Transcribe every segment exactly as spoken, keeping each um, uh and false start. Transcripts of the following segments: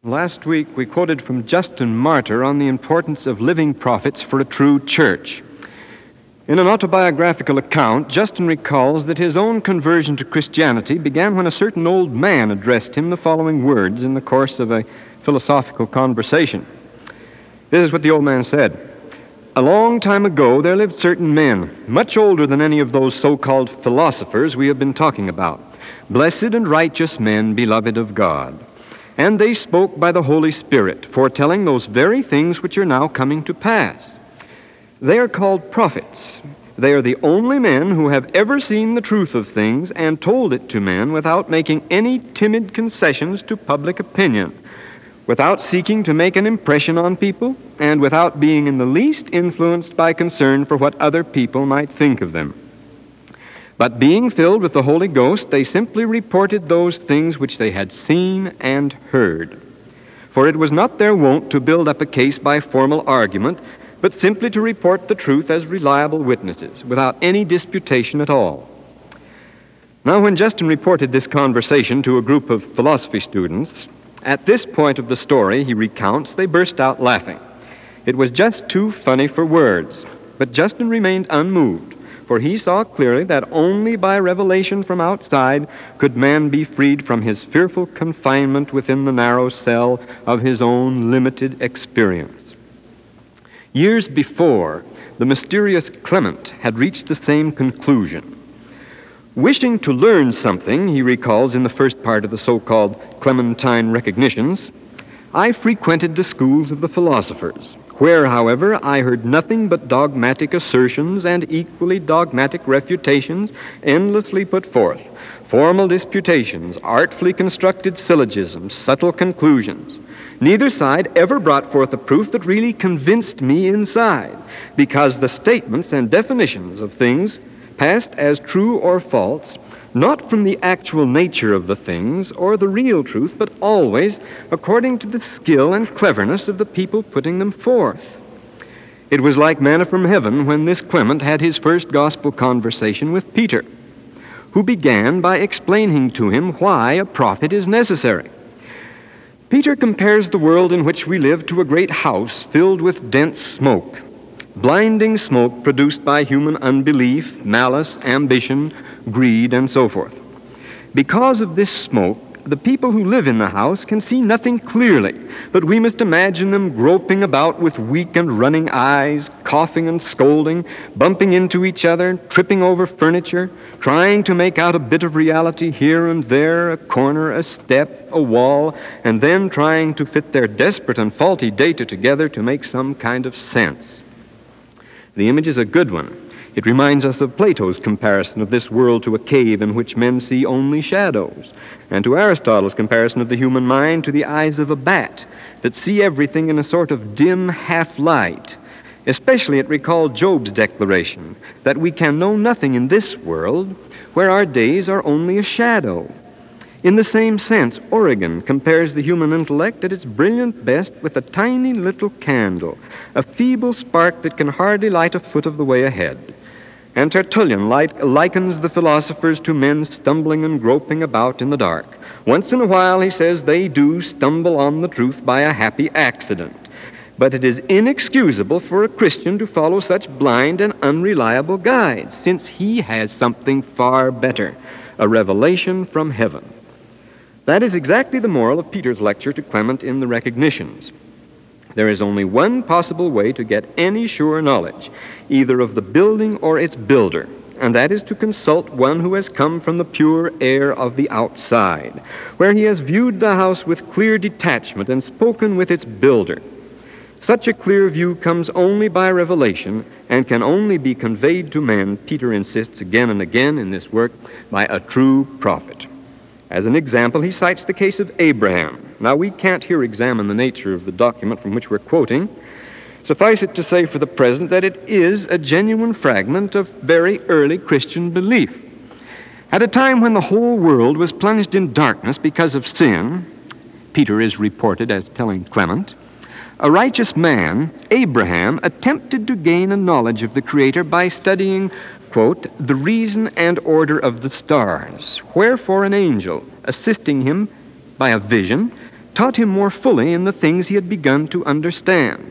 Last week, we quoted from Justin Martyr on the importance of living prophets for a true church. In an autobiographical account, Justin recalls that his own conversion to Christianity began when a certain old man addressed him the following words in the course of a philosophical conversation. This is what the old man said. A long time ago, there lived certain men, much older than any of those so-called philosophers we have been talking about, blessed and righteous men, beloved of God. And they spoke by the Holy Spirit, foretelling those very things which are now coming to pass. They are called prophets. They are the only men who have ever seen the truth of things and told it to men without making any timid concessions to public opinion, without seeking to make an impression on people, and without being in the least influenced by concern for what other people might think of them. But being filled with the Holy Ghost, they simply reported those things which they had seen and heard. For it was not their wont to build up a case by formal argument, but simply to report the truth as reliable witnesses, without any disputation at all. Now, when Justin reported this conversation to a group of philosophy students, at this point of the story he recounts, they burst out laughing. It was just too funny for words, but Justin remained unmoved. For he saw clearly that only by revelation from outside could man be freed from his fearful confinement within the narrow cell of his own limited experience. Years before, the mysterious Clement had reached the same conclusion. Wishing to learn something, he recalls in the first part of the so-called Clementine Recognitions, I frequented the schools of the philosophers, where, however, I heard nothing but dogmatic assertions and equally dogmatic refutations endlessly put forth, formal disputations, artfully constructed syllogisms, subtle conclusions. Neither side ever brought forth a proof that really convinced me inside, because the statements and definitions of things passed as true or false, not from the actual nature of the things or the real truth, but always according to the skill and cleverness of the people putting them forth. It was like manna from heaven when this Clement had his first gospel conversation with Peter, who began by explaining to him why a prophet is necessary. Peter compares the world in which we live to a great house filled with dense smoke, blinding smoke produced by human unbelief, malice, ambition, greed, and so forth. Because of this smoke, the people who live in the house can see nothing clearly, but we must imagine them groping about with weak and running eyes, coughing and scolding, bumping into each other, tripping over furniture, trying to make out a bit of reality here and there, a corner, a step, a wall, and then trying to fit their desperate and faulty data together to make some kind of sense. The image is a good one. It reminds us of Plato's comparison of this world to a cave in which men see only shadows, and to Aristotle's comparison of the human mind to the eyes of a bat that see everything in a sort of dim half-light. Especially it recalled Job's declaration that we can know nothing in this world where our days are only a shadow. In the same sense, Origen compares the human intellect at its brilliant best with a tiny little candle, a feeble spark that can hardly light a foot of the way ahead. And Tertullian likens the philosophers to men stumbling and groping about in the dark. Once in a while, he says, they do stumble on the truth by a happy accident. But it is inexcusable for a Christian to follow such blind and unreliable guides, since he has something far better, a revelation from heaven. That is exactly the moral of Peter's lecture to Clement in the Recognitions. There is only one possible way to get any sure knowledge, either of the building or its builder, and that is to consult one who has come from the pure air of the outside, where he has viewed the house with clear detachment and spoken with its builder. Such a clear view comes only by revelation and can only be conveyed to men, Peter insists again and again in this work, by a true prophet. As an example, he cites the case of Abraham. Now, we can't here examine the nature of the document from which we're quoting. Suffice it to say for the present that it is a genuine fragment of very early Christian belief. At a time when the whole world was plunged in darkness because of sin, Peter is reported as telling Clement, a righteous man, Abraham, attempted to gain a knowledge of the Creator by studying, quote, the reason and order of the stars, wherefore an angel, assisting him by a vision, taught him more fully in the things he had begun to understand.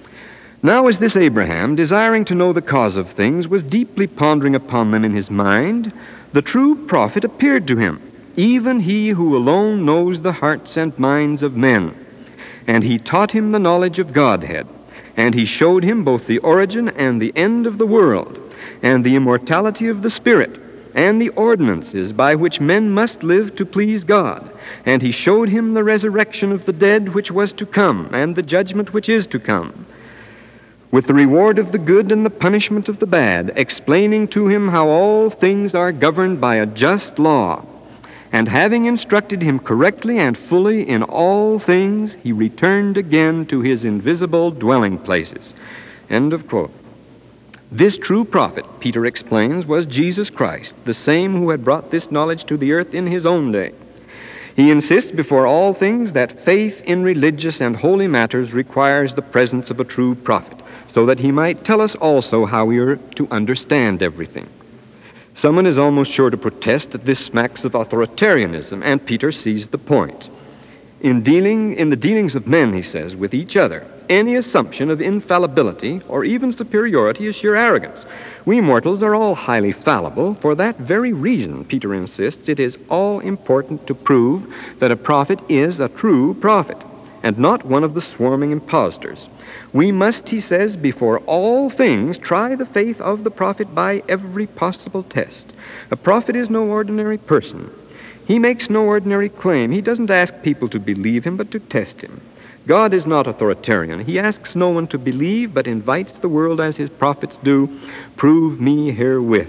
Now as this Abraham, desiring to know the cause of things, was deeply pondering upon them in his mind, the true prophet appeared to him, even he who alone knows the hearts and minds of men. And he taught him the knowledge of Godhead, and he showed him both the origin and the end of the world, and the immortality of the Spirit, and the ordinances by which men must live to please God. And he showed him the resurrection of the dead which was to come, and the judgment which is to come, with the reward of the good and the punishment of the bad, explaining to him how all things are governed by a just law. And having instructed him correctly and fully in all things, he returned again to his invisible dwelling places. End of quote. This true prophet, Peter explains, was Jesus Christ, the same who had brought this knowledge to the earth in his own day. He insists before all things that faith in religious and holy matters requires the presence of a true prophet, so that he might tell us also how we are to understand everything. Someone is almost sure to protest that this smacks of authoritarianism, and Peter sees the point. In dealing, in the dealings of men, he says, with each other, any assumption of infallibility or even superiority is sheer arrogance. We mortals are all highly fallible. For that very reason, Peter insists, it is all important to prove that a prophet is a true prophet, and not one of the swarming impostors. We must, he says, before all things try the faith of the prophet by every possible test. A prophet is no ordinary person. He makes no ordinary claim. He doesn't ask people to believe him, but to test him. God is not authoritarian. He asks no one to believe, but invites the world as his prophets do, prove me herewith.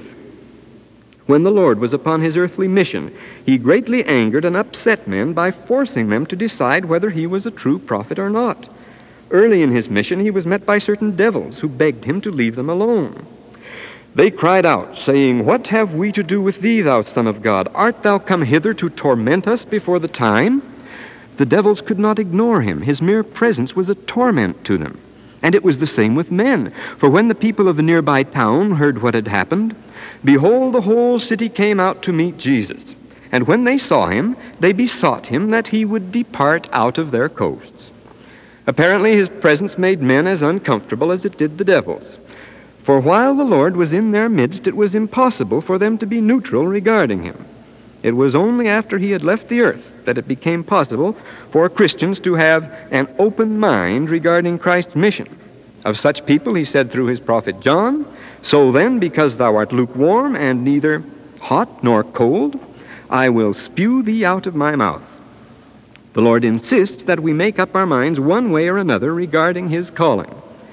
When the Lord was upon his earthly mission, he greatly angered and upset men by forcing them to decide whether he was a true prophet or not. Early in his mission, he was met by certain devils who begged him to leave them alone. They cried out, saying, "What have we to do with thee, thou Son of God? Art thou come hither to torment us before the time?" The devils could not ignore him. His mere presence was a torment to them. And it was the same with men. For when the people of a nearby town heard what had happened, behold, the whole city came out to meet Jesus. And when they saw him, they besought him that he would depart out of their coasts. Apparently his presence made men as uncomfortable as it did the devils. For while the Lord was in their midst, it was impossible for them to be neutral regarding him. It was only after he had left the earth that it became possible for Christians to have an open mind regarding Christ's mission. Of such people he said through his prophet John, "So then, because thou art lukewarm and neither hot nor cold, I will spew thee out of my mouth." The Lord insists that we make up our minds one way or another regarding his calling.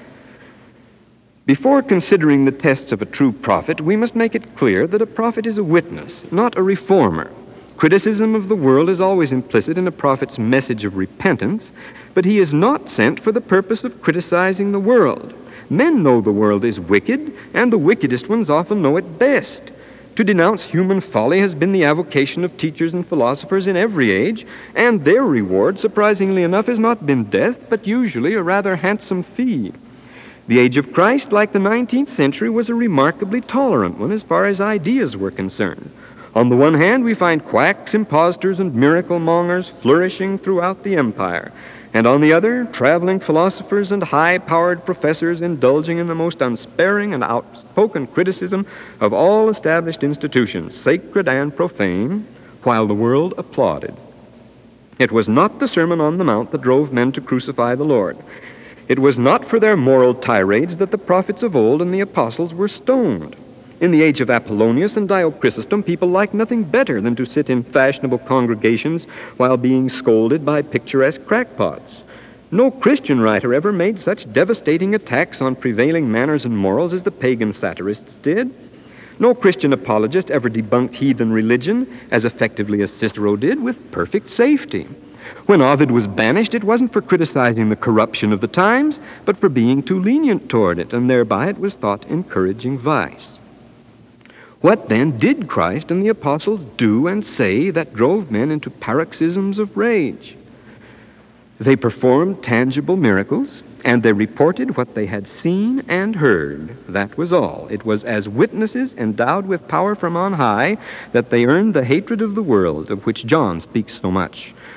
Before considering the tests of a true prophet, we must make it clear that a prophet is a witness, not a reformer. Criticism of the world is always implicit in a prophet's message of repentance, but he is not sent for the purpose of criticizing the world. Men know the world is wicked, and the wickedest ones often know it best. To denounce human folly has been the avocation of teachers and philosophers in every age, and their reward, surprisingly enough, has not been death, but usually a rather handsome fee. The age of Christ, like the nineteenth century, was a remarkably tolerant one as far as ideas were concerned. On the one hand, we find quacks, impostors, and miracle mongers flourishing throughout the empire, and on the other, traveling philosophers and high-powered professors indulging in the most unsparing and outspoken criticism of all established institutions, sacred and profane, while the world applauded. It was not the Sermon on the Mount that drove men to crucify the Lord. It was not for their moral tirades that the prophets of old and the apostles were stoned. In the age of Apollonius and Diochrysostom, people liked nothing better than to sit in fashionable congregations while being scolded by picturesque crackpots. No Christian writer ever made such devastating attacks on prevailing manners and morals as the pagan satirists did. No Christian apologist ever debunked heathen religion as effectively as Cicero did, with perfect safety. When Ovid was banished, it wasn't for criticizing the corruption of the times, but for being too lenient toward it, and thereby it was thought encouraging vice. What then did Christ and the apostles do and say that drove men into paroxysms of rage? They performed tangible miracles, and they reported what they had seen and heard. That was all. It was as witnesses endowed with power from on high that they earned the hatred of the world, of which John speaks so much.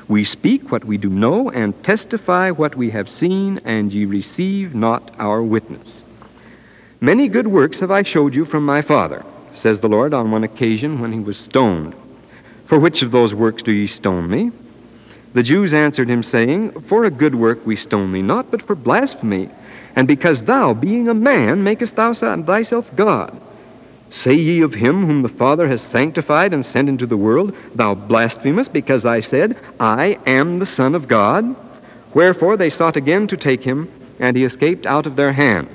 We speak what we do know, and testify what we have seen, and ye receive not our witness. Many good works have I showed you from my Father, says the Lord on one occasion when he was stoned. For which of those works do ye stone me? The Jews answered him, saying, For a good work we stone thee not, but for blasphemy, and because thou, being a man, makest thou thyself God. Say ye of him whom the Father has sanctified and sent into the world, Thou blasphemest, because I said, I am the Son of God? Wherefore they sought again to take him, and he escaped out of their hand.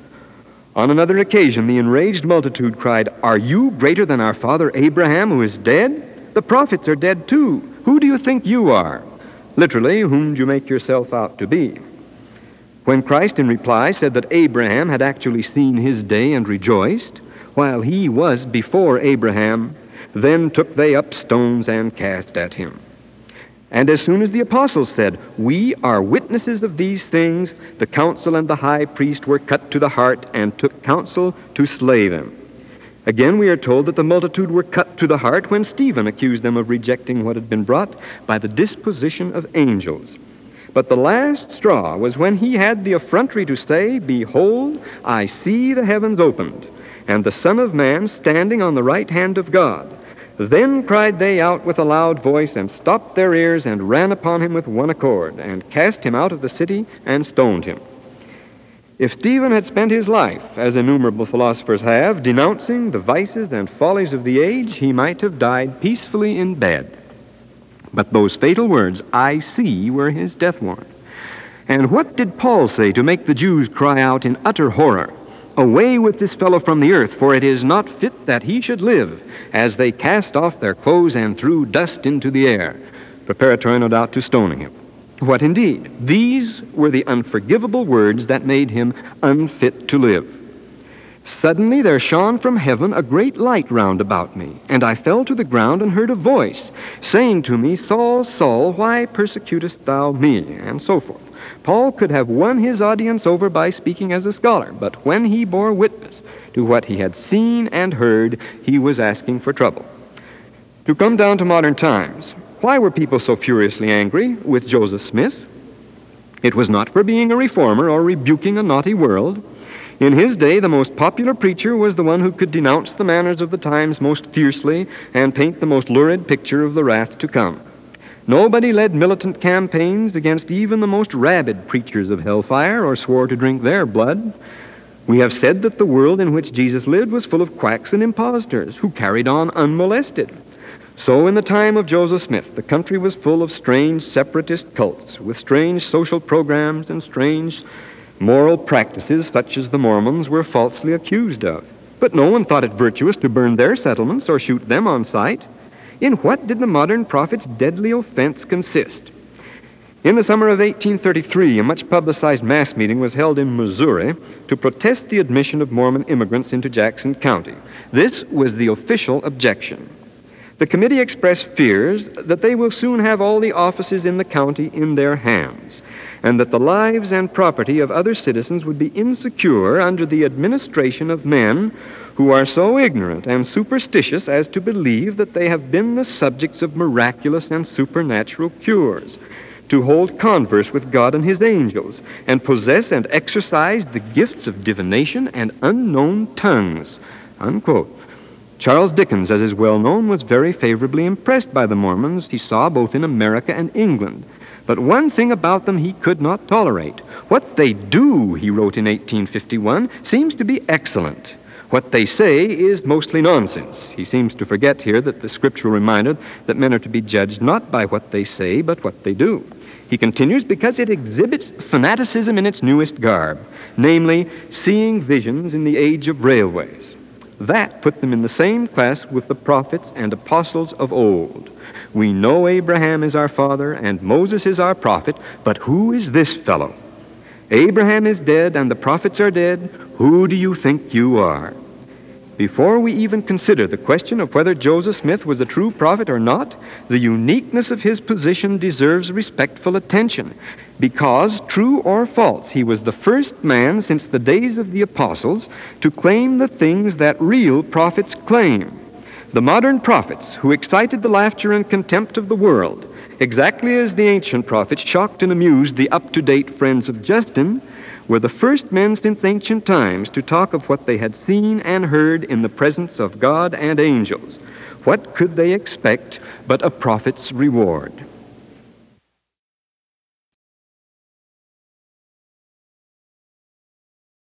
On another occasion the enraged multitude cried, Are you greater than our father Abraham, who is dead? The prophets are dead too. Who do you think you are? Literally, whom do you make yourself out to be? When Christ in reply said that Abraham had actually seen his day and rejoiced, while he was before Abraham, then took they up stones and cast at him. And as soon as the apostles said, We are witnesses of these things, the council and the high priest were cut to the heart and took counsel to slay them. Again, we are told that the multitude were cut to the heart when Stephen accused them of rejecting what had been brought by the disposition of angels. But the last straw was when he had the effrontery to say, Behold, I see the heavens opened, and the Son of Man standing on the right hand of God. Then cried they out with a loud voice, and stopped their ears, and ran upon him with one accord, and cast him out of the city, and stoned him. If Stephen had spent his life, as innumerable philosophers have, denouncing the vices and follies of the age, he might have died peacefully in bed. But those fatal words, I see, were his death warrant. And what did Paul say to make the Jews cry out in utter horror, Away with this fellow from the earth, for it is not fit that he should live, as they cast off their clothes and threw dust into the air, preparatory, no doubt, to stoning him. What indeed? These were the unforgivable words that made him unfit to live. Suddenly there shone from heaven a great light round about me, and I fell to the ground and heard a voice, saying to me, Saul, Saul, why persecutest thou me? And so forth. Paul could have won his audience over by speaking as a scholar, but when he bore witness to what he had seen and heard, he was asking for trouble. To come down to modern times, why were people so furiously angry with Joseph Smith? It was not for being a reformer or rebuking a naughty world. In his day, the most popular preacher was the one who could denounce the manners of the times most fiercely and paint the most lurid picture of the wrath to come. Nobody led militant campaigns against even the most rabid preachers of hellfire or swore to drink their blood. We have said that the world in which Jesus lived was full of quacks and impostors who carried on unmolested. So in the time of Joseph Smith, the country was full of strange separatist cults with strange social programs and strange moral practices such as the Mormons were falsely accused of. But no one thought it virtuous to burn their settlements or shoot them on sight. In what did the modern prophet's deadly offense consist? In the summer of eighteen thirty-three, a much publicized mass meeting was held in Missouri to protest the admission of Mormon immigrants into Jackson County. This was the official objection. The committee expressed fears that they will soon have all the offices in the county in their hands, and that the lives and property of other citizens would be insecure under the administration of men who are so ignorant and superstitious as to believe that they have been the subjects of miraculous and supernatural cures, to hold converse with God and his angels, and possess and exercise the gifts of divination and unknown tongues, unquote. Charles Dickens, as is well known, was very favorably impressed by the Mormons he saw both in America and England. But one thing about them he could not tolerate. What they do, he wrote in eighteen fifty-one, seems to be excellent. What they say is mostly nonsense. He seems to forget here that the scriptural reminder that men are to be judged not by what they say, but what they do. He continues, because it exhibits fanaticism in its newest garb, namely, seeing visions in the age of railways. That put them in the same class with the prophets and apostles of old. We know Abraham is our father and Moses is our prophet, but who is this fellow? Abraham is dead and the prophets are dead. Who do you think you are? Before we even consider the question of whether Joseph Smith was a true prophet or not, the uniqueness of his position deserves respectful attention. Because, true or false, he was the first man since the days of the apostles to claim the things that real prophets claim. The modern prophets, who excited the laughter and contempt of the world, Exactly as the ancient prophets shocked and amused the up-to-date friends of Justin, were the first men since ancient times to talk of what they had seen and heard in the presence of God and angels. What could they expect but a prophet's reward?